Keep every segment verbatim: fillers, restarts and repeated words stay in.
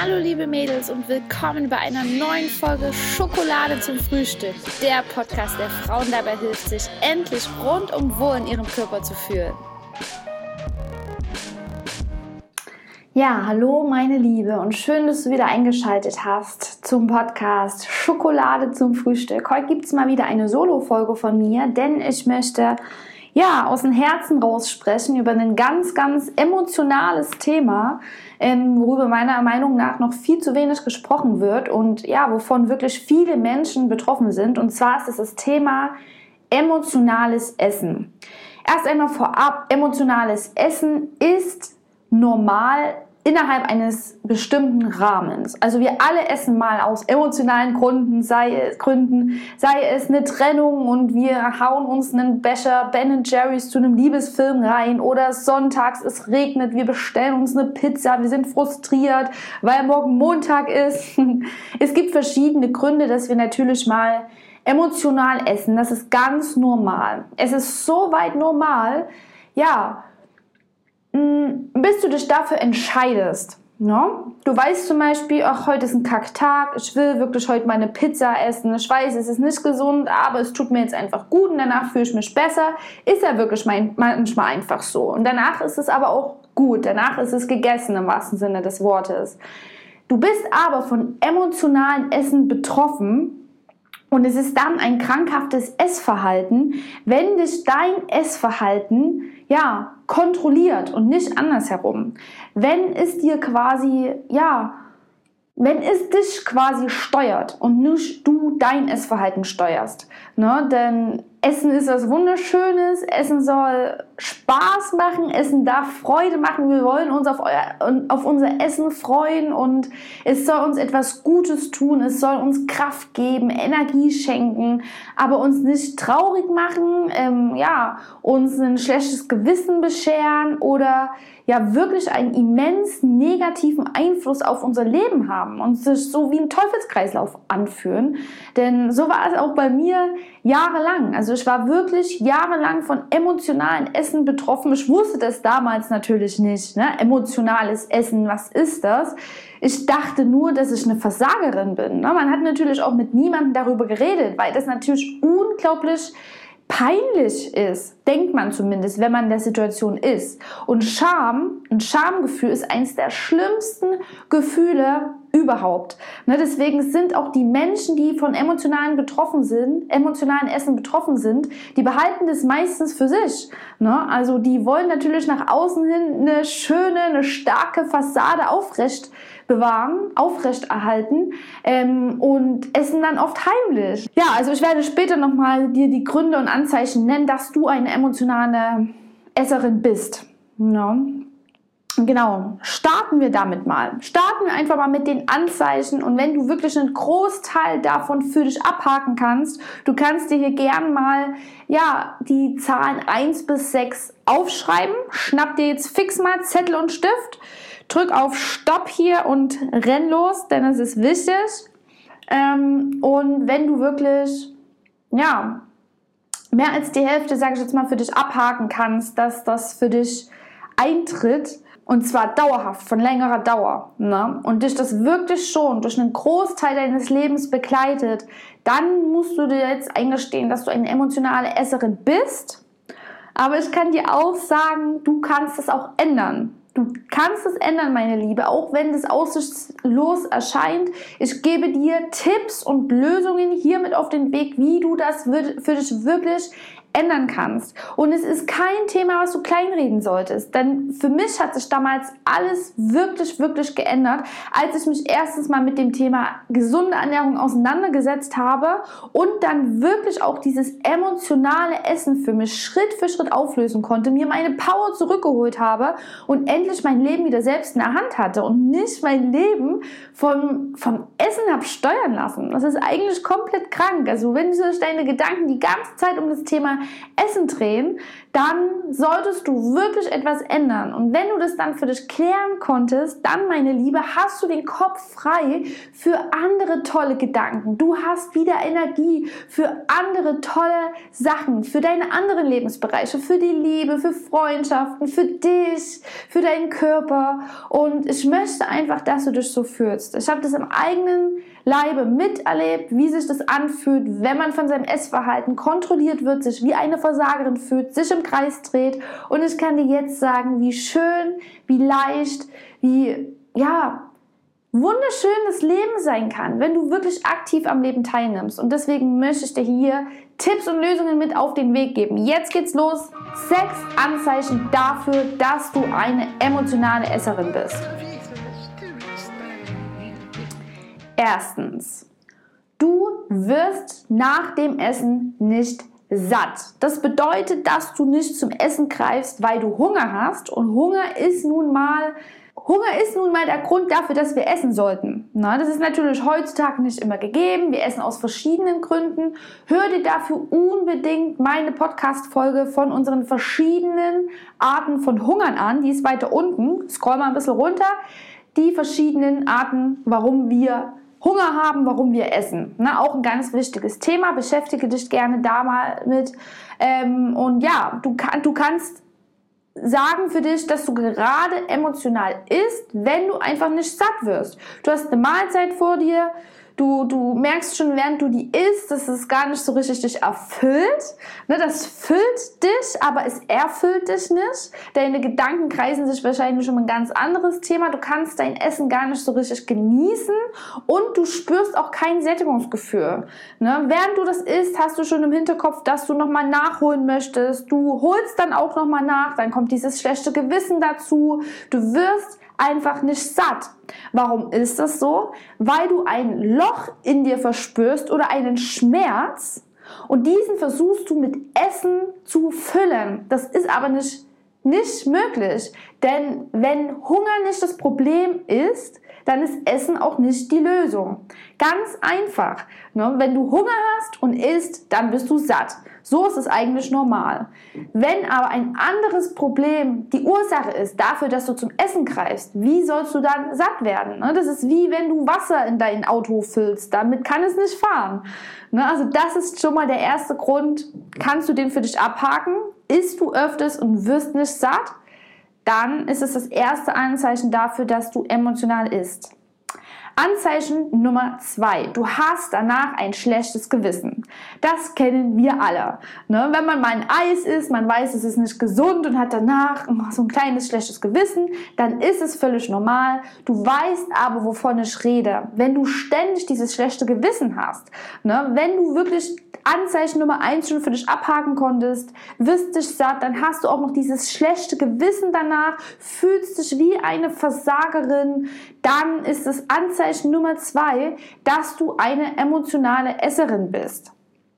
Hallo liebe Mädels und willkommen bei einer neuen Folge Schokolade zum Frühstück. Der Podcast, der Frauen dabei hilft, sich endlich rundum wohl in ihrem Körper zu fühlen. Ja, hallo meine Liebe und schön, dass du wieder eingeschaltet hast zum Podcast Schokolade zum Frühstück. Heute gibt es mal wieder eine Solo-Folge von mir, denn ich möchte ja aus dem Herzen raus sprechen über ein ganz, ganz emotionales Thema, ähm, worüber meiner Meinung nach noch viel zu wenig gesprochen wird und ja, wovon wirklich viele Menschen betroffen sind. Und zwar ist es das Thema emotionales Essen. Erst einmal vorab, emotionales Essen ist normal innerhalb eines bestimmten Rahmens. Also wir alle essen mal aus emotionalen Gründen, sei es, Gründen, sei es eine Trennung und wir hauen uns einen Becher Ben and Jerry's zu einem Liebesfilm rein oder sonntags, es regnet, wir bestellen uns eine Pizza, wir sind frustriert, weil morgen Montag ist. Es gibt verschiedene Gründe, dass wir natürlich mal emotional essen. Das ist ganz normal. Es ist so weit normal, ja, bis du dich dafür entscheidest. Ne? Du weißt zum Beispiel, ach, heute ist ein Kacktag, ich will wirklich heute meine Pizza essen, ich weiß, es ist nicht gesund, aber es tut mir jetzt einfach gut und danach fühle ich mich besser. Ist ja wirklich mein, manchmal einfach so. Und danach ist es aber auch gut, danach ist es gegessen im wahrsten Sinne des Wortes. Du bist aber von emotionalen Essen betroffen. Und es ist dann ein krankhaftes Essverhalten, wenn dich dein Essverhalten ja kontrolliert und nicht andersherum. Wenn es dir quasi, ja, wenn es dich quasi steuert und nicht du dein Essverhalten steuerst. Ne? Denn Essen ist was Wunderschönes, Essen soll Spaß machen, Essen darf Freude machen. Wir wollen uns auf, euer, auf unser Essen freuen und es soll uns etwas Gutes tun, es soll uns Kraft geben, Energie schenken, aber uns nicht traurig machen, ähm, ja, uns ein schlechtes Gewissen bescheren oder ja wirklich einen immens negativen Einfluss auf unser Leben haben und sich so wie ein Teufelskreislauf anfühlen. Denn so war es auch bei mir jahrelang. Also ich war wirklich jahrelang von emotionalen Essen betroffen. Ich wusste das damals natürlich nicht. Ne? Emotionales Essen, was ist das? Ich dachte nur, dass ich eine Versagerin bin. Ne? Man hat natürlich auch mit niemandem darüber geredet, weil das natürlich unglaublich peinlich ist, denkt man zumindest, wenn man in der Situation ist. Und Scham, ein Schamgefühl ist eines der schlimmsten Gefühle überhaupt. Ne, deswegen sind auch die Menschen, die von emotionalen betroffen sind, emotionalen Essen betroffen sind, die behalten das meistens für sich. Ne? Also die wollen natürlich nach außen hin eine schöne, eine starke Fassade aufrecht bewahren, aufrechterhalten ähm, und essen dann oft heimlich. Ja, also ich werde später nochmal dir die Gründe und Anzeichen nennen, dass du eine emotionale Esserin bist. Ja. Genau, starten wir damit mal. Starten wir einfach mal mit den Anzeichen und wenn du wirklich einen Großteil davon für dich abhaken kannst, du kannst dir hier gern mal ja, die Zahlen eins bis sechs aufschreiben. Schnapp dir jetzt fix mal Zettel und Stift, drück auf Stopp hier und renn los, denn es ist wichtig. Ähm, und wenn du wirklich, ja, mehr als die Hälfte, sage ich jetzt mal, für dich abhaken kannst, dass das für dich eintritt, und zwar dauerhaft, von längerer Dauer, ne? Und dich das wirklich schon durch einen Großteil deines Lebens begleitet, dann musst du dir jetzt eingestehen, dass du eine emotionale Esserin bist. Aber ich kann dir auch sagen, du kannst es auch ändern. Du kannst es ändern, meine Liebe, auch wenn es aussichtslos erscheint. Ich gebe dir Tipps und Lösungen hiermit auf den Weg, wie du das für dich wirklich ändern kannst. Und es ist kein Thema, was du kleinreden solltest. Denn für mich hat sich damals alles wirklich, wirklich geändert, als ich mich erstens mal mit dem Thema gesunde Ernährung auseinandergesetzt habe und dann wirklich auch dieses emotionale Essen für mich Schritt für Schritt auflösen konnte, mir meine Power zurückgeholt habe und endlich mein Leben wieder selbst in der Hand hatte und nicht mein Leben vom, vom Essen habe steuern lassen. Das ist eigentlich komplett krank. Also wenn sich deine Gedanken die ganze Zeit um das Thema Thema Essen drehen, dann solltest du wirklich etwas ändern. Und wenn du das dann für dich klären konntest, dann, meine Liebe, hast du den Kopf frei für andere tolle Gedanken. Du hast wieder Energie für andere tolle Sachen, für deine anderen Lebensbereiche, für die Liebe, für Freundschaften, für dich, für deinen Körper. Und ich möchte einfach, dass du dich so fühlst. Ich habe das im eigenen Leibe miterlebt, wie sich das anfühlt, wenn man von seinem Essverhalten kontrolliert wird, sich wie eine Versagerin fühlt, sich im Kreis dreht. Und ich kann dir jetzt sagen, wie schön, wie leicht, wie, ja, wunderschön das Leben sein kann, wenn du wirklich aktiv am Leben teilnimmst. Und deswegen möchte ich dir hier Tipps und Lösungen mit auf den Weg geben. Jetzt geht's los. Sechs Anzeichen dafür, dass du eine emotionale Esserin bist. Erstens, du wirst nach dem Essen nicht satt. Das bedeutet, dass du nicht zum Essen greifst, weil du Hunger hast. Und Hunger ist nun mal Hunger ist nun mal der Grund dafür, dass wir essen sollten. Na, das ist natürlich heutzutage nicht immer gegeben. Wir essen aus verschiedenen Gründen. Hör dir dafür unbedingt meine Podcast-Folge von unseren verschiedenen Arten von Hungern an. Die ist weiter unten. Scroll mal ein bisschen runter. Die verschiedenen Arten, warum wir Hunger haben, warum wir essen. Na, auch ein ganz wichtiges Thema. Beschäftige dich gerne da mal mit. Ähm, und ja, du, kann, du kannst sagen für dich, dass du gerade emotional isst, wenn du einfach nicht satt wirst. Du hast eine Mahlzeit vor dir, du, du merkst schon, während du die isst, dass es gar nicht so richtig dich erfüllt. Ne, das füllt dich, aber es erfüllt dich nicht. Deine Gedanken kreisen sich wahrscheinlich um ein ganz anderes Thema. Du kannst dein Essen gar nicht so richtig genießen und du spürst auch kein Sättigungsgefühl. Ne, während du das isst, hast du schon im Hinterkopf, dass du nochmal nachholen möchtest. Du holst dann auch nochmal nach, dann kommt dieses schlechte Gewissen dazu. Du wirst einfach nicht satt. Warum ist das so? Weil du ein Loch in dir verspürst oder einen Schmerz und diesen versuchst du mit Essen zu füllen. Das ist aber nicht, nicht möglich, denn wenn Hunger nicht das Problem ist, dann ist Essen auch nicht die Lösung. Ganz einfach. Ne? Wenn du Hunger hast und isst, dann bist du satt. So ist es eigentlich normal. Wenn aber ein anderes Problem die Ursache ist dafür, dass du zum Essen greifst, wie sollst du dann satt werden? Ne? Das ist wie wenn du Wasser in dein Auto füllst. Damit kann es nicht fahren. Ne? Also das ist schon mal der erste Grund. Kannst du den für dich abhaken? Isst du öfters und wirst nicht satt? Dann ist es das erste Anzeichen dafür, dass du emotional isst. Anzeichen Nummer zwei. Du hast danach ein schlechtes Gewissen. Das kennen wir alle. Ne? Wenn man mal ein Eis isst, man weiß, es ist nicht gesund und hat danach so ein kleines schlechtes Gewissen, dann ist es völlig normal. Du weißt aber, wovon ich rede. Wenn du ständig dieses schlechte Gewissen hast, ne? Wenn du wirklich Anzeichen Nummer eins schon für dich abhaken konntest, wirst dich satt, dann hast du auch noch dieses schlechte Gewissen danach, fühlst dich wie eine Versagerin, dann ist es Anzeichen Nummer zwei, dass du eine emotionale Esserin bist.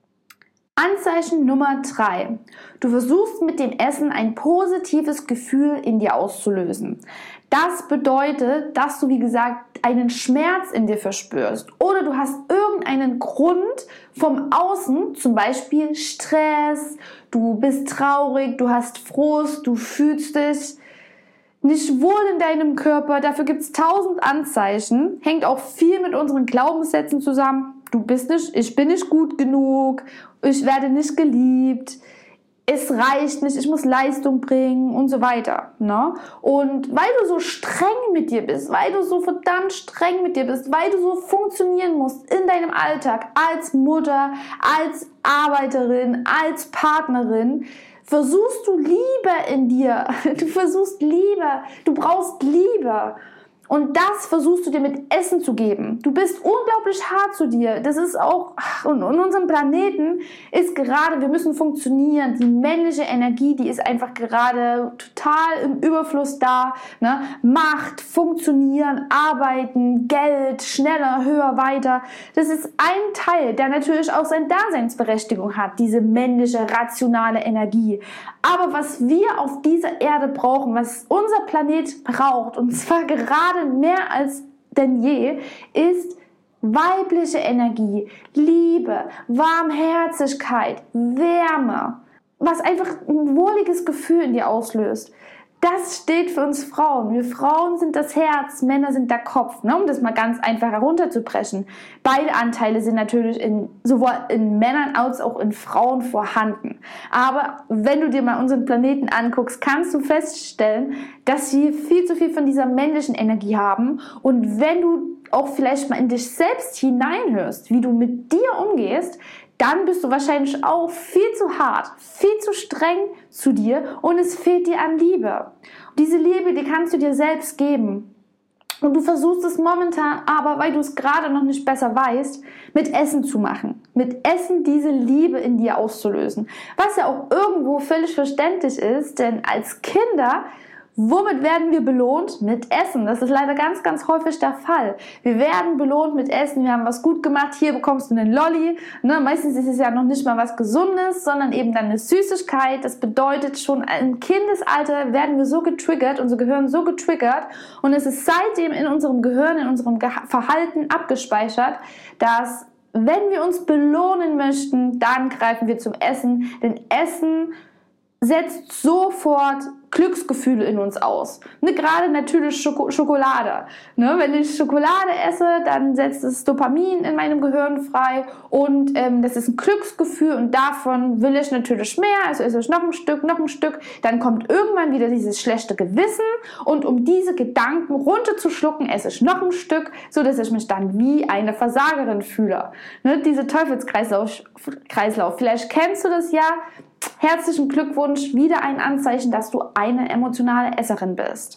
Anzeichen Nummer drei. Du versuchst mit dem Essen ein positives Gefühl in dir auszulösen. Das bedeutet, dass du, wie gesagt, einen Schmerz in dir verspürst oder du hast irgendeinen Grund vom Außen, zum Beispiel Stress, du bist traurig, du hast Frust, du fühlst dich nicht wohl in deinem Körper. Dafür gibt es tausend Anzeichen, hängt auch viel mit unseren Glaubenssätzen zusammen. Du bist nicht, ich bin nicht gut genug, ich werde nicht geliebt, es reicht nicht, ich muss Leistung bringen und so weiter. Ne? Und weil du so streng mit dir bist, weil du so verdammt streng mit dir bist, weil du so funktionieren musst in deinem Alltag als Mutter, als Arbeiterin, als Partnerin, versuchst du Liebe in dir. Du versuchst Liebe, du brauchst Liebe. Und das versuchst du dir mit Essen zu geben. Du bist unglaublich hart zu dir. Das ist auch, und in unserem Planeten ist gerade, wir müssen funktionieren. Die männliche Energie, die ist einfach gerade total im Überfluss da. Ne? Macht, funktionieren, arbeiten, Geld, schneller, höher, weiter. Das ist ein Teil, der natürlich auch seine Daseinsberechtigung hat, diese männliche, rationale Energie. Aber was wir auf dieser Erde brauchen, was unser Planet braucht, und zwar gerade mehr als denn je, ist weibliche Energie, Liebe, Warmherzigkeit, Wärme. was einfach ein wohliges Gefühl in dir auslöst. Das steht für uns Frauen. Wir Frauen sind das Herz, Männer sind der Kopf, ne? Um das mal ganz einfach herunterzubrechen. Beide Anteile sind natürlich in, sowohl in Männern als auch in Frauen vorhanden. Aber wenn du dir mal unseren Planeten anguckst, kannst du feststellen, dass wir viel zu viel von dieser männlichen Energie haben. Und wenn du auch vielleicht mal in dich selbst hineinhörst, wie du mit dir umgehst, dann bist du wahrscheinlich auch viel zu hart, viel zu streng zu dir und es fehlt dir an Liebe. Und diese Liebe, die kannst du dir selbst geben. Und du versuchst es momentan, aber weil du es gerade noch nicht besser weißt, mit Essen zu machen. Mit Essen diese Liebe in dir auszulösen. Was ja auch irgendwo völlig verständlich ist, denn als Kinder, womit werden wir belohnt? Mit Essen. Das ist leider ganz, ganz häufig der Fall. Wir werden belohnt mit Essen. Wir haben was gut gemacht. Hier bekommst du einen Lolli. Ne? Meistens ist es ja noch nicht mal was Gesundes, sondern eben dann eine Süßigkeit. Das bedeutet, schon im Kindesalter werden wir so getriggert, unser Gehirn so getriggert. Und es ist seitdem in unserem Gehirn, in unserem Ge- Verhalten abgespeichert, dass wenn wir uns belohnen möchten, dann greifen wir zum Essen. Denn Essen setzt sofort Glücksgefühle in uns aus. Ne, gerade natürlich Schoko- Schokolade. Ne, wenn ich Schokolade esse, dann setzt es Dopamin in meinem Gehirn frei und ähm, das ist ein Glücksgefühl und davon will ich natürlich mehr, also esse ich noch ein Stück, noch ein Stück, dann kommt irgendwann wieder dieses schlechte Gewissen und um diese Gedanken runterzuschlucken, esse ich noch ein Stück, so dass ich mich dann wie eine Versagerin fühle. Ne, diese Teufelskreislauf, Kreislauf. Vielleicht kennst du das ja. Herzlichen Glückwunsch, wieder ein Anzeichen, dass du eine emotionale Esserin bist.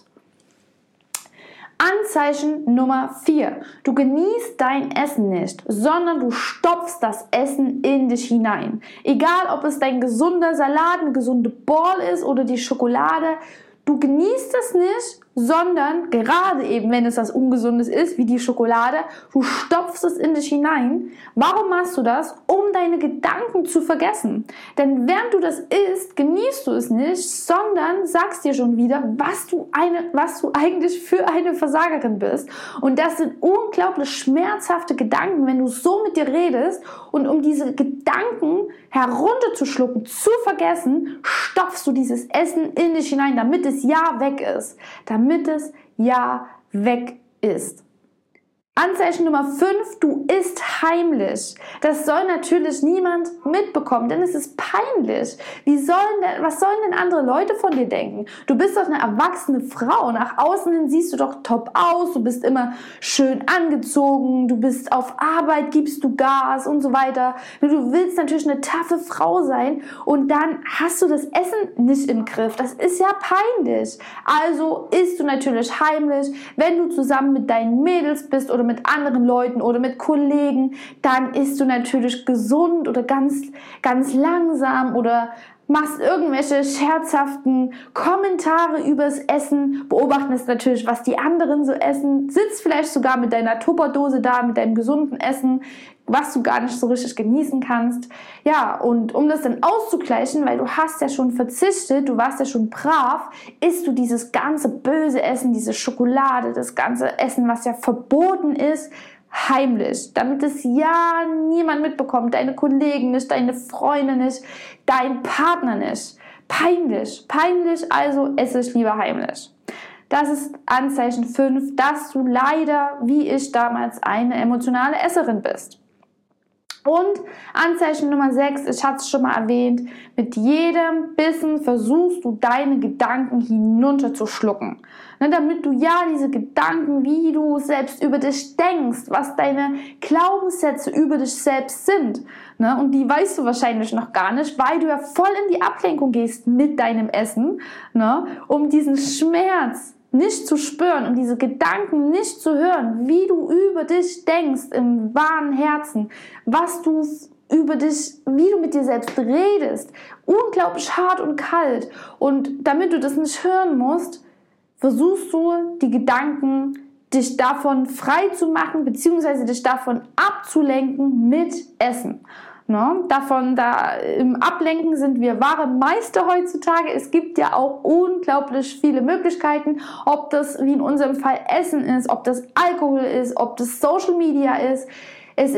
Anzeichen Nummer vier. Du genießt dein Essen nicht, sondern du stopfst das Essen in dich hinein. Egal, ob es dein gesunder Salat, eine gesunde Ball ist oder die Schokolade, du genießt es nicht, sondern gerade eben, wenn es was Ungesundes ist, wie die Schokolade, du stopfst es in dich hinein. Warum machst du das? Um deine Gedanken zu vergessen. Denn während du das isst, genießt du es nicht, sondern sagst dir schon wieder, was du, eine, was du eigentlich für eine Versagerin bist. Und das sind unglaublich schmerzhafte Gedanken, wenn du so mit dir redest. Und um diese Gedanken herunterzuschlucken, zu vergessen, stopfst du dieses Essen in dich hinein, damit es ja weg ist. Damit damit es ja weg ist. Anzeichen Nummer fünf, du isst heimlich. Das soll natürlich niemand mitbekommen, denn es ist peinlich. Wie sollen denn, was sollen denn andere Leute von dir denken? Du bist doch eine erwachsene Frau. Nach außen hin siehst du doch top aus. Du bist immer schön angezogen. Du bist auf Arbeit, gibst du Gas und so weiter. Du willst natürlich eine taffe Frau sein und dann hast du das Essen nicht im Griff. Das ist ja peinlich. Also isst du natürlich heimlich, wenn du zusammen mit deinen Mädels bist oder mit anderen Leuten oder mit Kollegen, dann isst du natürlich gesund oder ganz, ganz langsam oder machst irgendwelche scherzhaften Kommentare übers Essen, beobachtest natürlich, was die anderen so essen, sitzt vielleicht sogar mit deiner Tupperdose da, mit deinem gesunden Essen, was du gar nicht so richtig genießen kannst. Ja, und um das dann auszugleichen, weil du hast ja schon verzichtet, du warst ja schon brav, isst du dieses ganze böse Essen, diese Schokolade, das ganze Essen, was ja verboten ist, heimlich, damit es ja niemand mitbekommt, deine Kollegen nicht, deine Freunde nicht, dein Partner nicht. Peinlich, peinlich, also esse ich lieber heimlich. Das ist Anzeichen fünf, dass du leider, wie ich damals, eine emotionale Esserin bist. Und Anzeichen Nummer sechs, ich hatte es schon mal erwähnt, mit jedem Bissen versuchst du deine Gedanken hinunterzuschlucken. Ne, damit du ja diese Gedanken, wie du selbst über dich denkst, was deine Glaubenssätze über dich selbst sind. Ne, und die weißt du wahrscheinlich noch gar nicht, weil du ja voll in die Ablenkung gehst mit deinem Essen, ne, um diesen Schmerz nicht zu spüren und diese Gedanken nicht zu hören, wie du über dich denkst im wahren Herzen, was du über dich, wie du mit dir selbst redest, unglaublich hart und kalt. Und damit du das nicht hören musst, versuchst du die Gedanken, dich davon frei zu machen, beziehungsweise dich davon abzulenken mit Essen. Ne? Davon, da im Ablenken sind wir wahre Meister heutzutage. Es gibt ja auch unglaublich viele Möglichkeiten, ob das wie in unserem Fall Essen ist, ob das Alkohol ist, ob das Social Media ist. Es ist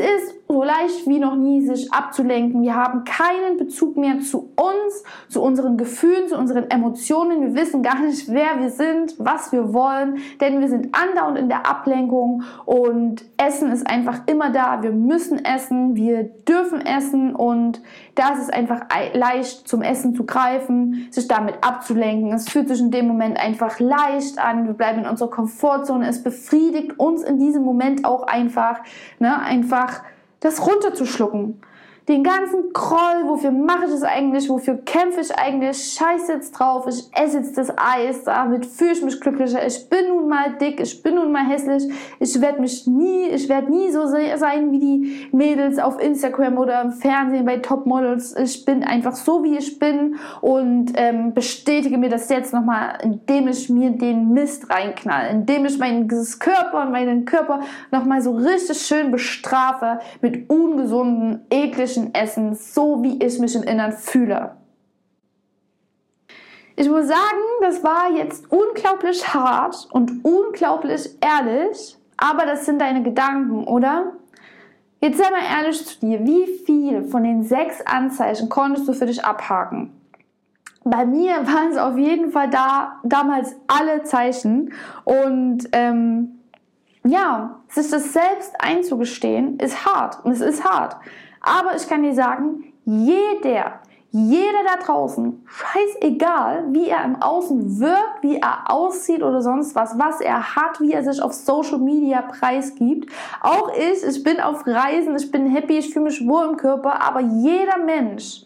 so leicht wie noch nie, sich abzulenken. Wir haben keinen Bezug mehr zu uns, zu unseren Gefühlen, zu unseren Emotionen. Wir wissen gar nicht, wer wir sind, was wir wollen, denn wir sind andauernd in der Ablenkung und Essen ist einfach immer da. Wir müssen essen, wir dürfen essen und da ist es einfach leicht, zum Essen zu greifen, sich damit abzulenken. Es fühlt sich in dem Moment einfach leicht an. Wir bleiben in unserer Komfortzone. Es befriedigt uns in diesem Moment auch einfach, ne, einfach das runterzuschlucken. Den ganzen Groll, wofür mache ich das eigentlich, wofür kämpfe ich eigentlich, scheiße jetzt drauf, ich esse jetzt das Eis, damit fühle ich mich glücklicher, ich bin nun mal dick, ich bin nun mal hässlich, ich werde mich nie, ich werde nie so sein wie die Mädels auf Instagram oder im Fernsehen bei Topmodels, ich bin einfach so, wie ich bin und ähm, bestätige mir das jetzt nochmal, indem ich mir den Mist reinknall, indem ich meinen Körper und meinen Körper nochmal so richtig schön bestrafe mit ungesunden, ekligen Essen, so wie ich mich im Inneren fühle. Ich muss sagen, das war jetzt unglaublich hart und unglaublich ehrlich, aber das sind deine Gedanken, oder? Jetzt sei mal ehrlich zu dir, wie viel von den sechs Anzeichen konntest du für dich abhaken? Bei mir waren es auf jeden Fall da damals alle Zeichen und ähm, ja, sich das selbst einzugestehen, ist hart und es ist hart. Aber ich kann dir sagen, jeder, jeder da draußen, scheißegal, wie er im Außen wirkt, wie er aussieht oder sonst was, was er hat, wie er sich auf Social Media preisgibt. Auch ich, ich bin auf Reisen, ich bin happy, ich fühle mich wohl im Körper, aber jeder Mensch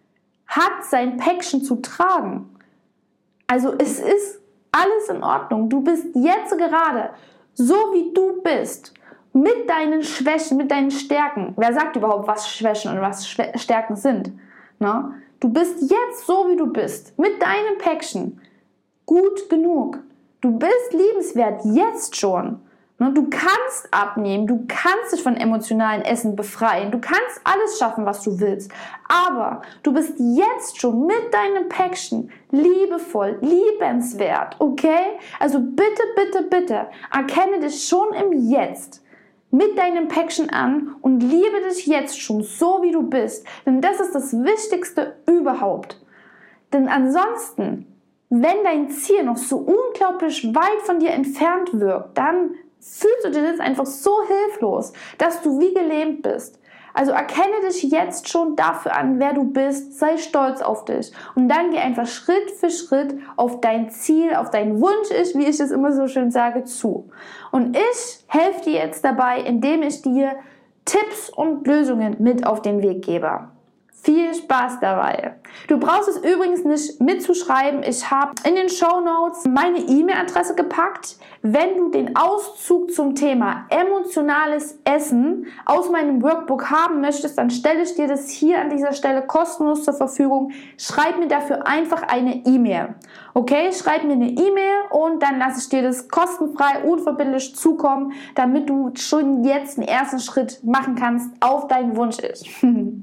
hat sein Päckchen zu tragen. Also es ist alles in Ordnung. Du bist jetzt gerade so, wie du bist. Mit deinen Schwächen, mit deinen Stärken. Wer sagt überhaupt, was Schwächen und was Stärken sind? Na? Du bist jetzt so, wie du bist. Mit deinem Päckchen. Gut genug. Du bist liebenswert. Jetzt schon. Na? Du kannst abnehmen. Du kannst dich von emotionalen Essen befreien. Du kannst alles schaffen, was du willst. Aber du bist jetzt schon mit deinem Päckchen liebevoll, liebenswert. Okay? Also bitte, bitte, bitte. Erkenne dich schon im Jetzt mit deinem Päckchen an und liebe dich jetzt schon so, wie du bist. Denn das ist das Wichtigste überhaupt. Denn ansonsten, wenn dein Ziel noch so unglaublich weit von dir entfernt wirkt, dann fühlst du dich jetzt einfach so hilflos, dass du wie gelähmt bist. Also erkenne dich jetzt schon dafür an, wer du bist, sei stolz auf dich und dann geh einfach Schritt für Schritt auf dein Ziel, auf deinen Wunsch, ich, wie ich es immer so schön sage, zu. Und ich helfe dir jetzt dabei, indem ich dir Tipps und Lösungen mit auf den Weg gebe. Viel Spaß dabei. Du brauchst es übrigens nicht mitzuschreiben. Ich habe in den Shownotes meine E-Mail-Adresse gepackt. Wenn du den Auszug zum Thema emotionales Essen aus meinem Workbook haben möchtest, dann stelle ich dir das hier an dieser Stelle kostenlos zur Verfügung. Schreib mir dafür einfach eine E-Mail. Okay, schreib mir eine E-Mail und dann lasse ich dir das kostenfrei, unverbindlich zukommen, damit du schon jetzt den ersten Schritt machen kannst auf deinen Wunsch-Ich.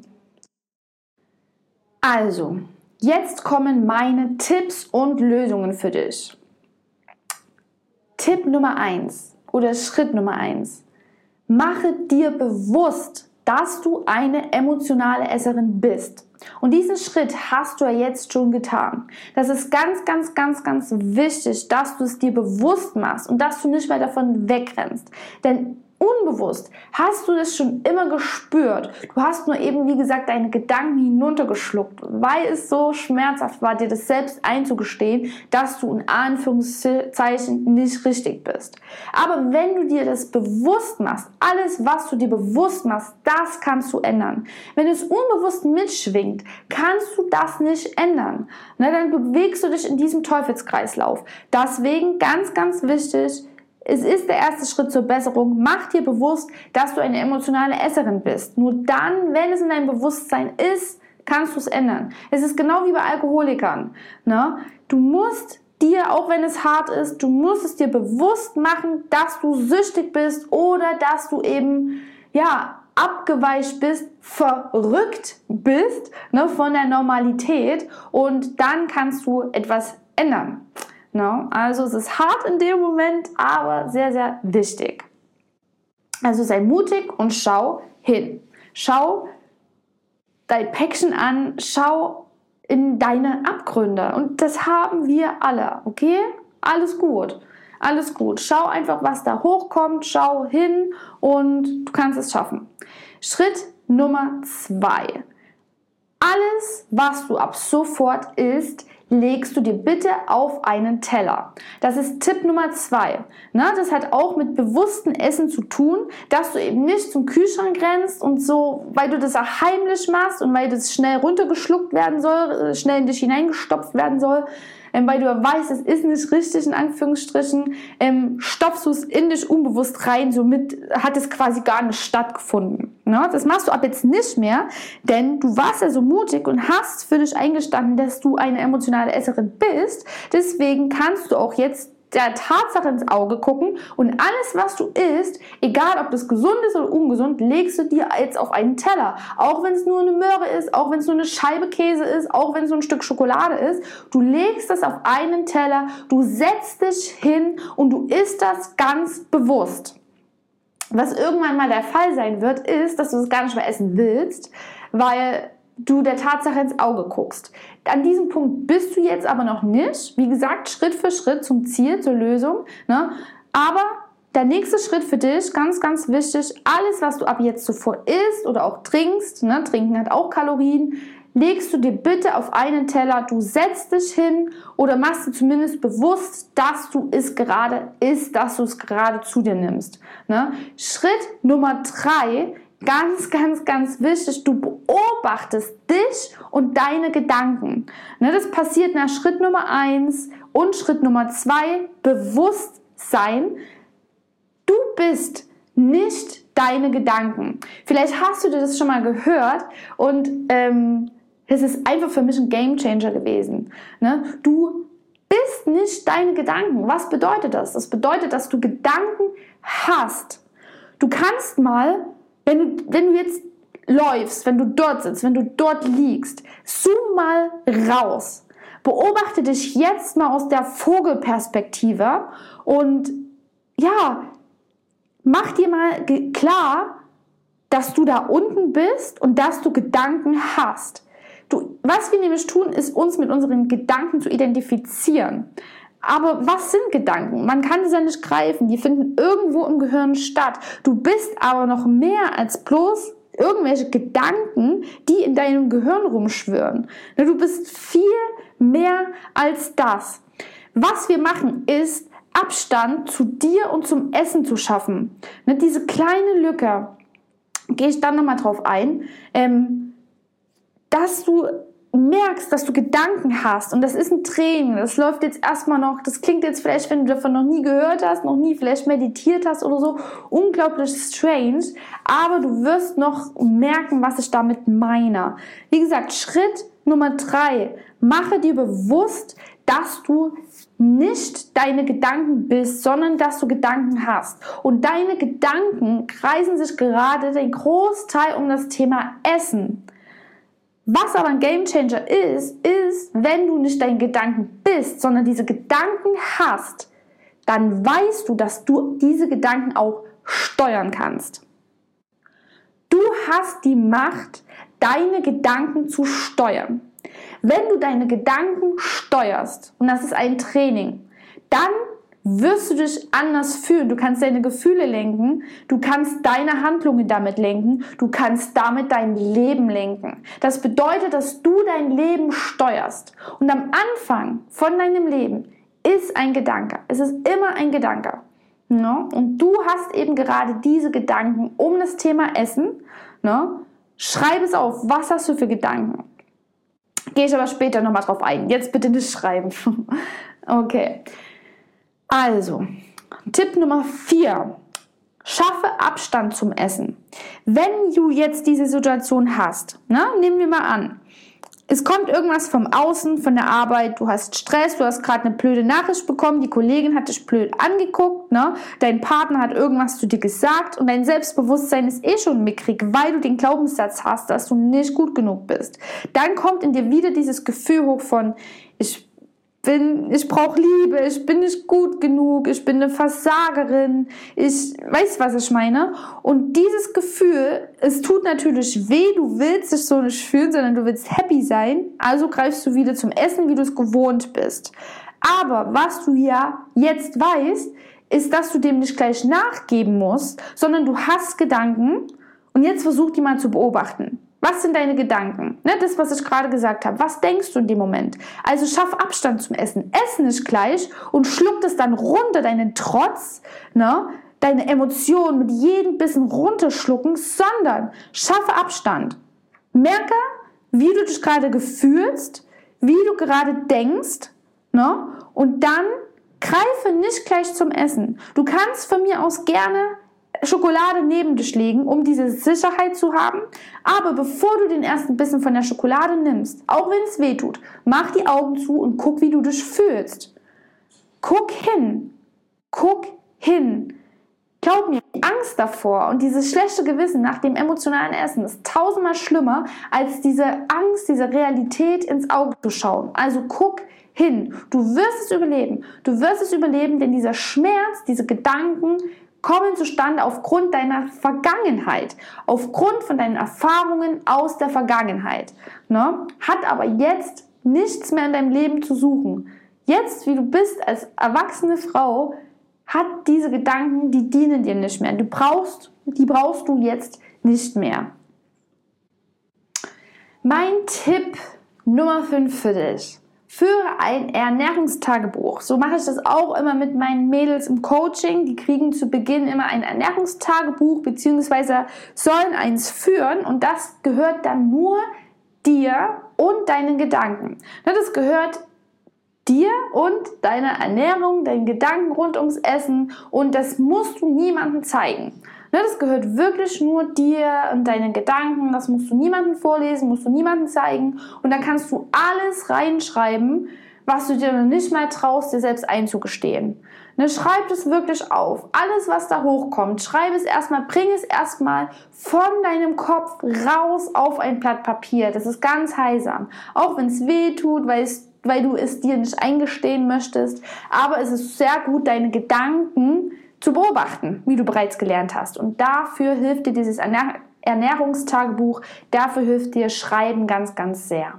Also, jetzt kommen meine Tipps und Lösungen für dich. Tipp Nummer eins oder Schritt Nummer eins. Mache dir bewusst, dass du eine emotionale Esserin bist. Und diesen Schritt hast du ja jetzt schon getan. Das ist ganz, ganz, ganz, ganz wichtig, dass du es dir bewusst machst und dass du nicht mehr davon wegrennst. Denn unbewusst hast du das schon immer gespürt. Du hast nur eben, wie gesagt, deine Gedanken hinuntergeschluckt, weil es so schmerzhaft war, dir das selbst einzugestehen, dass du in Anführungszeichen nicht richtig bist. Aber wenn du dir das bewusst machst, alles, was du dir bewusst machst, das kannst du ändern. Wenn es unbewusst mitschwingt, kannst du das nicht ändern. Na, dann bewegst du dich in diesem Teufelskreislauf. Deswegen ganz, ganz wichtig, es ist der erste Schritt zur Besserung. Mach dir bewusst, dass du eine emotionale Esserin bist. Nur dann, wenn es in deinem Bewusstsein ist, kannst du es ändern. Es ist genau wie bei Alkoholikern. Ne? Du musst dir, auch wenn es hart ist, du musst es dir bewusst machen, dass du süchtig bist oder dass du eben, ja, abgeweicht bist, verrückt bist, ne, von der Normalität und dann kannst du etwas ändern. No, also es ist hart in dem Moment, aber sehr, sehr wichtig. Also sei mutig und schau hin. Schau dein Päckchen an, schau in deine Abgründe. Und das haben wir alle, okay? Alles gut, alles gut. Schau einfach, was da hochkommt, schau hin und du kannst es schaffen. Schritt Nummer zwei. Alles, was du ab sofort isst, legst du dir bitte auf einen Teller. Das ist Tipp Nummer zwei. Na, das hat auch mit bewusstem Essen zu tun, dass du eben nicht zum Kühlschrank rennst und so, weil du das auch heimlich machst und weil das schnell runtergeschluckt werden soll, schnell in dich hineingestopft werden soll, ähm, weil du weißt, es ist nicht richtig, in Anführungsstrichen, ähm, stopfst du es in dich unbewusst rein, somit hat es quasi gar nicht stattgefunden. Na, das machst du ab jetzt nicht mehr, denn du warst ja so mutig und hast für dich eingestanden, dass du eine emotionale Esserin bist. Deswegen kannst du auch jetzt der Tatsache ins Auge gucken und alles, was du isst, egal ob das gesund ist oder ungesund, legst du dir jetzt auf einen Teller. Auch wenn es nur eine Möhre ist, auch wenn es nur eine Scheibe Käse ist, auch wenn es nur ein Stück Schokolade ist. Du legst das auf einen Teller, du setzt dich hin und du isst das ganz bewusst. Was irgendwann mal der Fall sein wird, ist, dass du es gar nicht mehr essen willst, weil du der Tatsache ins Auge guckst. An diesem Punkt bist du jetzt aber noch nicht. Wie gesagt, Schritt für Schritt zum Ziel, zur Lösung. Ne? Aber der nächste Schritt für dich, ganz, ganz wichtig, alles, was du ab jetzt sofort isst oder auch trinkst, ne? Trinken hat auch Kalorien, legst du dir bitte auf einen Teller, du setzt dich hin oder machst dir zumindest bewusst, dass du es gerade isst, dass du es gerade zu dir nimmst. Ne? Schritt Nummer drei, ganz, ganz, ganz wichtig, du beobachtest dich und deine Gedanken. Ne, das passiert nach Schritt Nummer eins und Schritt Nummer zwei, Bewusstsein. Du bist nicht deine Gedanken. Vielleicht hast du dir das schon mal gehört und ähm, es ist einfach für mich ein Gamechanger gewesen. Ne? Du bist nicht deine Gedanken. Was bedeutet das? Das bedeutet, dass du Gedanken hast. Du kannst mal Wenn du, wenn du jetzt läufst, wenn du dort sitzt, wenn du dort liegst, zoom mal raus. Beobachte dich jetzt mal aus der Vogelperspektive und ja, mach dir mal klar, dass du da unten bist und dass du Gedanken hast. Du, was wir nämlich tun, ist uns mit unseren Gedanken zu identifizieren. Aber was sind Gedanken? Man kann es ja nicht greifen. Die finden irgendwo im Gehirn statt. Du bist aber noch mehr als bloß irgendwelche Gedanken, die in deinem Gehirn rumschwirren. Du bist viel mehr als das. Was wir machen, ist Abstand zu dir und zum Essen zu schaffen. Diese kleine Lücke, gehe ich dann nochmal drauf ein, dass du merkst, dass du Gedanken hast und das ist ein Training, das läuft jetzt erstmal noch, das klingt jetzt vielleicht, wenn du davon noch nie gehört hast, noch nie vielleicht meditiert hast oder so, unglaublich strange, aber du wirst noch merken, was ich damit meine. Wie gesagt, Schritt Nummer drei, mache dir bewusst, dass du nicht deine Gedanken bist, sondern dass du Gedanken hast. Und deine Gedanken kreisen sich gerade den Großteil um das Thema Essen. Was aber ein Gamechanger ist, ist, wenn du nicht dein Gedanken bist, sondern diese Gedanken hast, dann weißt du, dass du diese Gedanken auch steuern kannst. Du hast die Macht, deine Gedanken zu steuern. Wenn du deine Gedanken steuerst, und das ist ein Training, dann wirst du dich anders fühlen. Du kannst deine Gefühle lenken, du kannst deine Handlungen damit lenken, du kannst damit dein Leben lenken. Das bedeutet, dass du dein Leben steuerst. Und am Anfang von deinem Leben ist ein Gedanke. Es ist immer ein Gedanke. Ne? Und du hast eben gerade diese Gedanken um das Thema Essen. Ne? Schreib es auf. Was hast du für Gedanken? Gehe ich aber später nochmal drauf ein. Jetzt bitte nicht schreiben. Okay. Also, Tipp Nummer vier. Schaffe Abstand zum Essen. Wenn du jetzt diese Situation hast, ne, nehmen wir mal an, es kommt irgendwas vom Außen, von der Arbeit, du hast Stress, du hast gerade eine blöde Nachricht bekommen, die Kollegin hat dich blöd angeguckt, ne, dein Partner hat irgendwas zu dir gesagt und dein Selbstbewusstsein ist eh schon mickrig, weil du den Glaubenssatz hast, dass du nicht gut genug bist. Dann kommt in dir wieder dieses Gefühl hoch von, ich bin, ich brauche Liebe, ich bin nicht gut genug, ich bin eine Versagerin, ich weiß, was ich meine. Und dieses Gefühl, es tut natürlich weh, du willst dich so nicht fühlen, sondern du willst happy sein, also greifst du wieder zum Essen, wie du es gewohnt bist. Aber was du ja jetzt weißt, ist, dass du dem nicht gleich nachgeben musst, sondern du hast Gedanken und jetzt versuch die mal zu beobachten. Was sind deine Gedanken? Ne, das, was ich gerade gesagt habe. Was denkst du in dem Moment? Also schaff Abstand zum Essen. Ess nicht gleich und schluck das dann runter, deinen Trotz, ne, deine Emotionen mit jedem Bissen runterschlucken, sondern schaffe Abstand. Merke, wie du dich gerade fühlst, wie du gerade denkst, ne, und dann greife nicht gleich zum Essen. Du kannst von mir aus gerne Schokolade neben dich legen, um diese Sicherheit zu haben. Aber bevor du den ersten Bissen von der Schokolade nimmst, auch wenn es weh tut, mach die Augen zu und guck, wie du dich fühlst. Guck hin. Guck hin. Glaub mir, die Angst davor und dieses schlechte Gewissen nach dem emotionalen Essen ist tausendmal schlimmer, als diese Angst, diese Realität ins Auge zu schauen. Also guck hin. Du wirst es überleben. Du wirst es überleben, denn dieser Schmerz, diese Gedanken kommen zustande aufgrund deiner Vergangenheit, aufgrund von deinen Erfahrungen aus der Vergangenheit. Ne? Hat aber jetzt nichts mehr in deinem Leben zu suchen. Jetzt, wie du bist als erwachsene Frau, hat diese Gedanken, die dienen dir nicht mehr. Du brauchst, die brauchst du jetzt nicht mehr. Mein Tipp Nummer fünf für dich. Führe ein Ernährungstagebuch. So mache ich das auch immer mit meinen Mädels im Coaching. Die kriegen zu Beginn immer ein Ernährungstagebuch bzw. sollen eins führen und das gehört dann nur dir und deinen Gedanken. Das gehört dir und deiner Ernährung, deinen Gedanken rund ums Essen und das musst du niemandem zeigen. Das gehört wirklich nur dir und deinen Gedanken, das musst du niemandem vorlesen, musst du niemandem zeigen und dann kannst du alles reinschreiben, was du dir noch nicht mal traust, dir selbst einzugestehen. Ne, schreib es wirklich auf. Alles, was da hochkommt, schreib es erstmal, bring es erstmal von deinem Kopf raus auf ein Blatt Papier. Das ist ganz heilsam. Auch wenn es weh tut, weil es weil du es dir nicht eingestehen möchtest, aber es ist sehr gut, deine Gedanken zu beobachten, wie du bereits gelernt hast. Und dafür hilft dir dieses Ernähr- Ernährungstagebuch, dafür hilft dir Schreiben ganz, ganz sehr.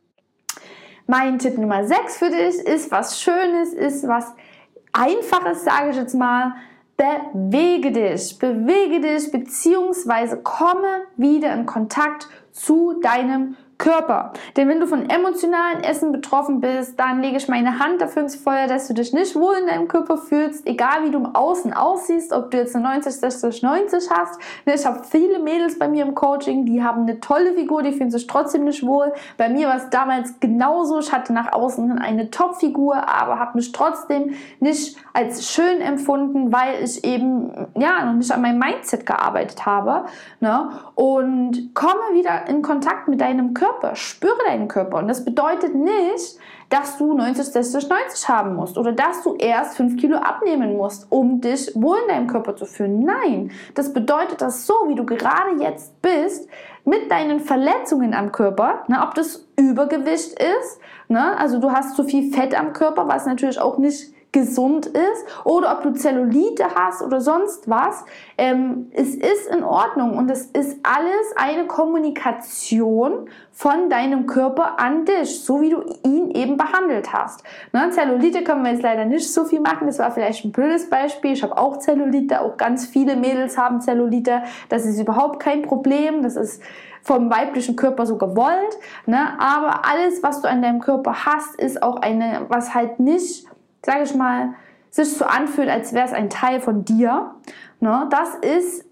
Mein Tipp Nummer sechs für dich ist was Schönes, ist was Einfaches, sage ich jetzt mal. Bewege dich, bewege dich, beziehungsweise komme wieder in Kontakt zu deinem Körper. Denn wenn du von emotionalen Essen betroffen bist, dann lege ich meine Hand dafür ins Feuer, dass du dich nicht wohl in deinem Körper fühlst, egal wie du im Außen aussiehst, ob du jetzt eine neunzig sechzig neunzig hast. Ich habe viele Mädels bei mir im Coaching, die haben eine tolle Figur, die fühlen sich trotzdem nicht wohl. Bei mir war es damals genauso. Ich hatte nach außen eine Top-Figur, aber habe mich trotzdem nicht als schön empfunden, weil ich eben ja noch nicht an meinem Mindset gearbeitet habe. Ne? Und komme wieder in Kontakt mit deinem Körper. Spüre deinen Körper und das bedeutet nicht, dass du neunzig sechzig neunzig haben musst oder dass du erst fünf Kilo abnehmen musst, um dich wohl in deinem Körper zu fühlen. Nein, das bedeutet, dass so wie du gerade jetzt bist, mit deinen Verletzungen am Körper, ne, ob das Übergewicht ist, ne, also du hast zu viel Fett am Körper, was natürlich auch nicht gesund ist, oder ob du Zellulite hast oder sonst was, ähm, es ist in Ordnung und es ist alles eine Kommunikation von deinem Körper an dich, so wie du ihn eben behandelt hast. Ne? Zellulite können wir jetzt leider nicht so viel machen, das war vielleicht ein blödes Beispiel, ich habe auch Zellulite, auch ganz viele Mädels haben Zellulite, das ist überhaupt kein Problem, das ist vom weiblichen Körper so gewollt, ne? Aber alles, was du an deinem Körper hast, ist auch eine, was halt nicht, sage ich mal, sich so anfühlt, als wäre es ein Teil von dir. Ne? Das ist,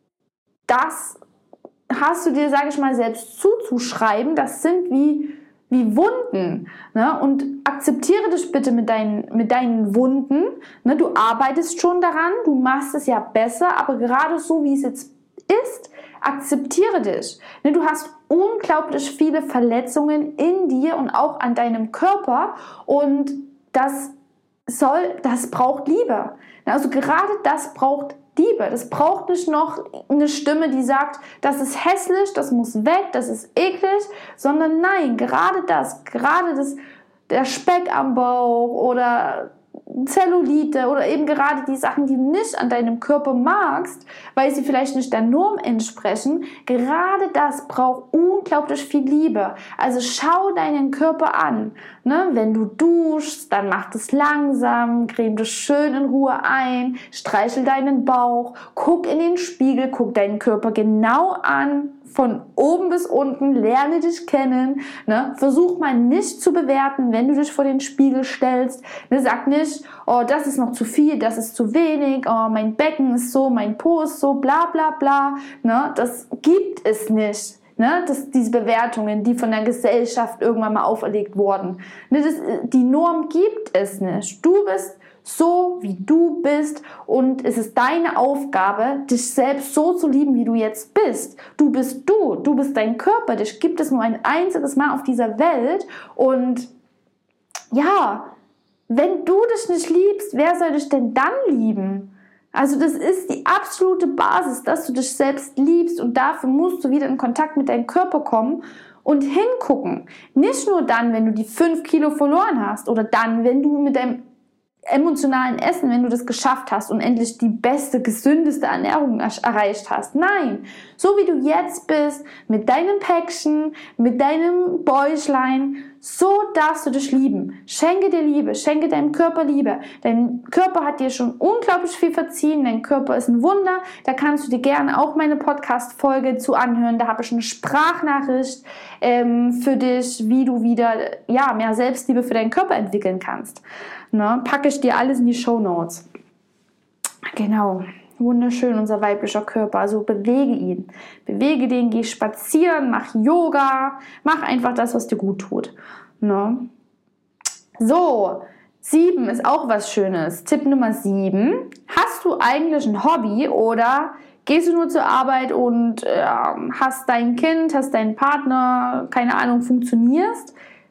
das hast du dir, sage ich mal, selbst zuzuschreiben. Das sind wie, wie Wunden. Ne? Und akzeptiere dich bitte mit deinen, mit deinen Wunden. Ne? Du arbeitest schon daran, du machst es ja besser, aber gerade so, wie es jetzt ist, akzeptiere dich. Ne? Du hast unglaublich viele Verletzungen in dir und auch an deinem Körper und das soll, das braucht Liebe. Also gerade das braucht Liebe. Das braucht nicht noch eine Stimme, die sagt, das ist hässlich, das muss weg, das ist eklig, sondern nein, gerade das, gerade das der Speck am Bauch oder Zellulite oder eben gerade die Sachen, die du nicht an deinem Körper magst, weil sie vielleicht nicht der Norm entsprechen, gerade das braucht unglaublich viel Liebe. Also schau deinen Körper an. Ne? Wenn du duschst, dann mach das langsam, creme das schön in Ruhe ein, streichel deinen Bauch, guck in den Spiegel, guck deinen Körper genau an, von oben bis unten, lerne dich kennen. Ne? Versuch mal nicht zu bewerten, wenn du dich vor den Spiegel stellst. Ne? Sag nicht, oh, das ist noch zu viel, das ist zu wenig, oh, mein Becken ist so, mein Po ist so, bla bla bla. Ne? Das gibt es nicht. Ne? Das, diese Bewertungen, die von der Gesellschaft irgendwann mal auferlegt wurden. Ne? Das, die Norm gibt es nicht. Du bist so, wie du bist, und es ist deine Aufgabe, dich selbst so zu lieben, wie du jetzt bist. Du bist du, du bist dein Körper, dich gibt es nur ein einziges Mal auf dieser Welt, und ja, wenn du dich nicht liebst, wer soll dich denn dann lieben? Also das ist die absolute Basis, dass du dich selbst liebst, und dafür musst du wieder in Kontakt mit deinem Körper kommen und hingucken. Nicht nur dann, wenn du die fünf Kilo verloren hast, oder dann, wenn du mit deinem emotionalen Essen, wenn du das geschafft hast und endlich die beste, gesündeste Ernährung erreicht hast. Nein, so wie du jetzt bist, mit deinem Päckchen, mit deinem Bäuchlein, so darfst du dich lieben. Schenke dir Liebe, schenke deinem Körper Liebe. Dein Körper hat dir schon unglaublich viel verziehen, dein Körper ist ein Wunder. Da kannst du dir gerne auch meine Podcast-Folge zu anhören. Da habe ich eine Sprachnachricht ähm, für dich, wie du wieder ja, mehr Selbstliebe für deinen Körper entwickeln kannst. Ne? Packe ich dir alles in die Shownotes. Genau. Wunderschön, unser weiblicher Körper. Also bewege ihn. Bewege den, geh spazieren, mach Yoga, mach einfach das, was dir gut tut. Ne? So, sieben ist auch was Schönes. Tipp Nummer sieben. Hast du eigentlich ein Hobby oder gehst du nur zur Arbeit und äh, hast dein Kind, hast deinen Partner, keine Ahnung, funktionierst?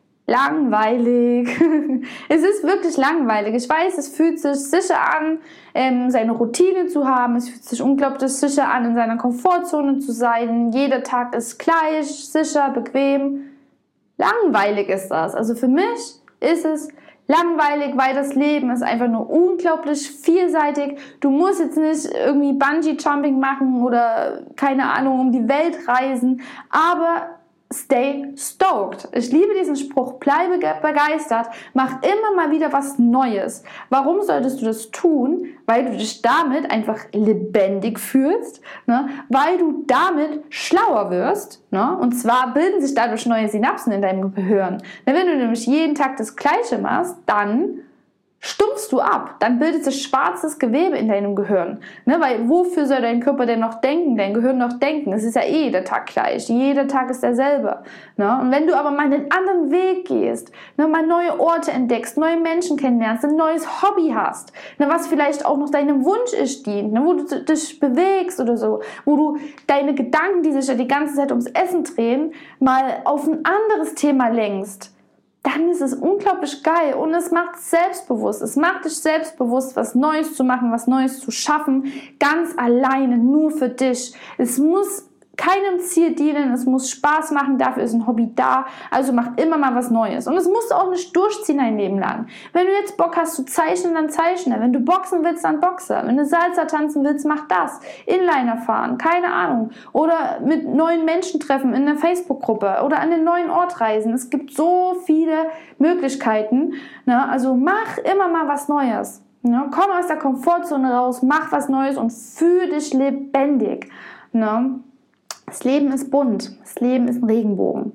Langweilig. Es ist wirklich langweilig. Ich weiß, es fühlt sich sicher an, ähm, seine Routine zu haben. Es fühlt sich unglaublich sicher an, in seiner Komfortzone zu sein. Jeder Tag ist gleich, sicher, bequem. Langweilig ist das. Also für mich ist es langweilig, weil das Leben ist einfach nur unglaublich vielseitig. Du musst jetzt nicht irgendwie Bungee-Jumping machen oder, keine Ahnung, um die Welt reisen, aber stay stoked. Ich liebe diesen Spruch, bleibe begeistert, mach immer mal wieder was Neues. Warum solltest du das tun? Weil du dich damit einfach lebendig fühlst, ne? Weil du damit schlauer wirst, ne? Und zwar bilden sich dadurch neue Synapsen in deinem Gehirn. Wenn du nämlich jeden Tag das Gleiche machst, dann stumpfst du ab, dann bildet sich schwarzes Gewebe in deinem Gehirn. Ne? Weil wofür soll dein Körper denn noch denken, dein Gehirn noch denken? Es ist ja eh jeder Tag gleich, jeder Tag ist derselbe. Ne? Und wenn du aber mal einen anderen Weg gehst, ne, mal neue Orte entdeckst, neue Menschen kennenlernst, ein neues Hobby hast, ne, was vielleicht auch noch deinem Wunsch ist, dient, ne, wo du dich bewegst oder so, wo du deine Gedanken, die sich ja die ganze Zeit ums Essen drehen, mal auf ein anderes Thema lenkst, dann ist es unglaublich geil und es macht selbstbewusst. Es macht dich selbstbewusst, was Neues zu machen, was Neues zu schaffen, ganz alleine, nur für dich. Es muss keinem Ziel dienen, es muss Spaß machen, dafür ist ein Hobby da, also mach immer mal was Neues. Und es musst du auch nicht durchziehen dein Leben lang. Wenn du jetzt Bock hast zu zeichnen, dann zeichne. Wenn du boxen willst, dann boxe. Wenn du Salsa tanzen willst, mach das. Inliner fahren, keine Ahnung. Oder mit neuen Menschen treffen in einer Facebook-Gruppe oder an einen neuen Ort reisen. Es gibt so viele Möglichkeiten. Ne? Also mach immer mal was Neues. Ne? Komm aus der Komfortzone raus, mach was Neues und fühl dich lebendig. Ne? Das Leben ist bunt, das Leben ist ein Regenbogen.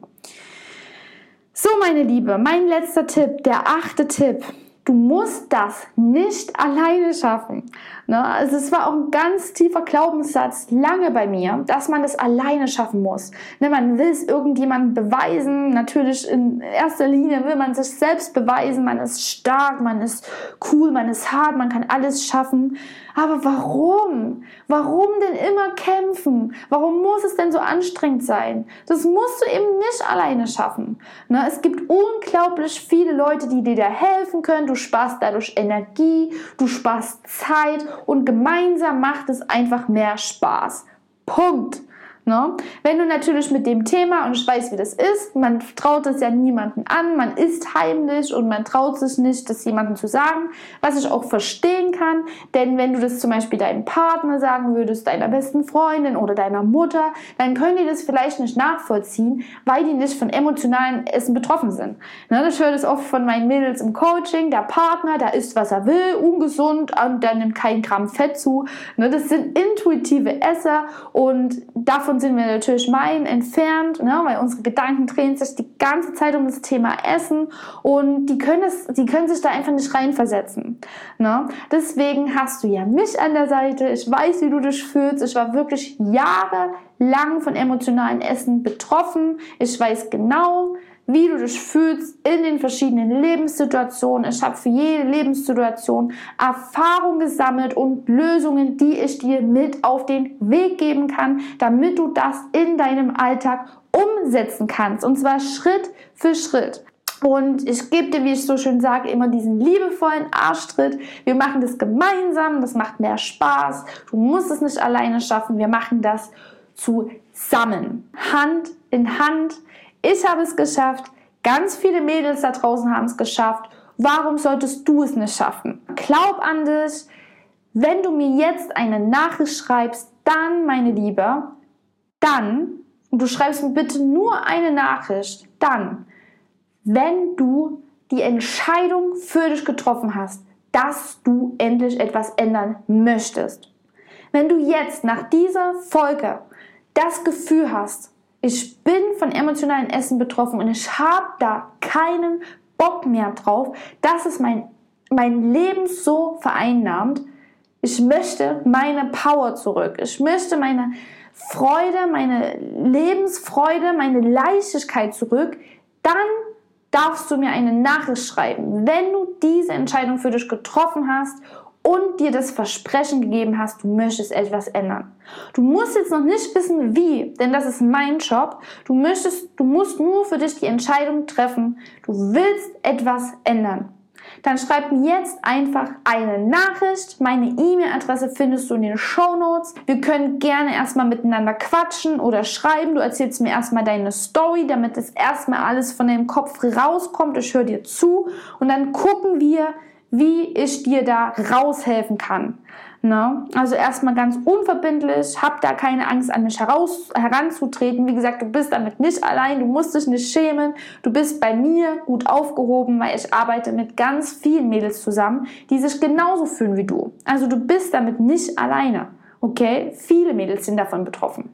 So, meine Liebe, mein letzter Tipp, der achte Tipp. Du musst das nicht alleine schaffen. Ne? Also es war auch ein ganz tiefer Glaubenssatz lange bei mir, dass man das alleine schaffen muss. Ne? Man will es irgendjemandem beweisen. Natürlich in erster Linie will man sich selbst beweisen. Man ist stark, man ist cool, man ist hart, man kann alles schaffen. Aber warum? Warum denn immer kämpfen? Warum muss es denn so anstrengend sein? Das musst du eben nicht alleine schaffen. Ne? Es gibt unglaublich viele Leute, die dir da helfen können. Du sparst dadurch Energie, du sparst Zeit und gemeinsam macht es einfach mehr Spaß. Punkt. Ne? Wenn du natürlich mit dem Thema, und ich weiß, wie das ist, man traut es ja niemandem an, man isst heimlich und man traut sich nicht, das jemandem zu sagen, was ich auch verstehen kann, denn wenn du das zum Beispiel deinem Partner sagen würdest, deiner besten Freundin oder deiner Mutter, dann können die das vielleicht nicht nachvollziehen, weil die nicht von emotionalen Essen betroffen sind. Ne? Ich höre das oft von meinen Mädels im Coaching, der Partner, der isst, was er will, ungesund und der nimmt kein Gramm Fett zu. Ne? Das sind intuitive Esser und davon sind wir natürlich meilen entfernt, ne, weil unsere Gedanken drehen sich die ganze Zeit um das Thema Essen und die können, es, die können sich da einfach nicht reinversetzen. Ne. Deswegen hast du ja mich an der Seite, ich weiß, wie du dich fühlst, ich war wirklich jahrelang von emotionalen Essen betroffen, ich weiß genau, wie du dich fühlst in den verschiedenen Lebenssituationen. Ich habe für jede Lebenssituation Erfahrung gesammelt und Lösungen, die ich dir mit auf den Weg geben kann, damit du das in deinem Alltag umsetzen kannst. Und zwar Schritt für Schritt. Und ich gebe dir, wie ich so schön sage, immer diesen liebevollen Arschtritt. Wir machen das gemeinsam, das macht mehr Spaß. Du musst es nicht alleine schaffen, wir machen das zusammen. Hand in Hand. Ich habe es geschafft, ganz viele Mädels da draußen haben es geschafft. Warum solltest du es nicht schaffen? Glaub an dich. Wenn du mir jetzt eine Nachricht schreibst, dann, meine Liebe, dann, und du schreibst mir bitte nur eine Nachricht, dann, wenn du die Entscheidung für dich getroffen hast, dass du endlich etwas ändern möchtest. Wenn du jetzt nach dieser Folge das Gefühl hast, ich bin von emotionalen Essen betroffen und ich habe da keinen Bock mehr drauf, dass es mein, mein Leben so vereinnahmt. Ich möchte meine Power zurück. Ich möchte meine Freude, meine Lebensfreude, meine Leichtigkeit zurück. Dann darfst du mir eine Nachricht schreiben, wenn du diese Entscheidung für dich getroffen hast und dir das Versprechen gegeben hast, du möchtest etwas ändern. Du musst jetzt noch nicht wissen, wie, denn das ist mein Job. Du möchtest, du musst nur für dich die Entscheidung treffen, du willst etwas ändern. Dann schreib mir jetzt einfach eine Nachricht. Meine E-Mail-Adresse findest du in den Shownotes. Wir können gerne erstmal miteinander quatschen oder schreiben. Du erzählst mir erstmal deine Story, damit es erstmal alles von deinem Kopf rauskommt. Ich höre dir zu und dann gucken wir, wie ich dir da raushelfen kann. Ne? Also erstmal ganz unverbindlich, hab da keine Angst, an mich heraus, heranzutreten. Wie gesagt, du bist damit nicht allein, du musst dich nicht schämen. Du bist bei mir gut aufgehoben, weil ich arbeite mit ganz vielen Mädels zusammen, die sich genauso fühlen wie du. Also du bist damit nicht alleine. Okay? Viele Mädels sind davon betroffen.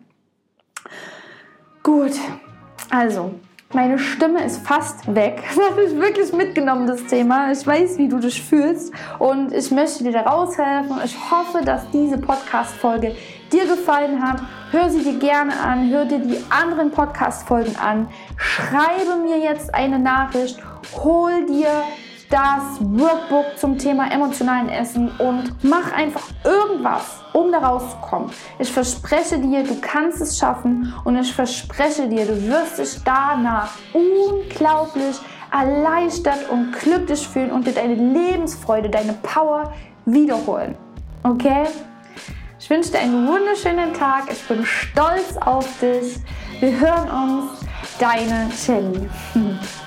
Gut, also meine Stimme ist fast weg. Das hat mich wirklich mitgenommen, das Thema. Ich weiß, wie du dich fühlst und ich möchte dir da raushelfen. Ich hoffe, dass diese Podcast-Folge dir gefallen hat. Hör sie dir gerne an, hör dir die anderen Podcast-Folgen an. Schreibe mir jetzt eine Nachricht, hol dir das Workbook zum Thema emotionalen Essen und mach einfach irgendwas, um da rauszukommen. Ich verspreche dir, du kannst es schaffen und ich verspreche dir, du wirst dich danach unglaublich erleichtert und glücklich fühlen und dir deine Lebensfreude, deine Power wiederholen. Okay? Ich wünsche dir einen wunderschönen Tag. Ich bin stolz auf dich. Wir hören uns. Deine Jenny.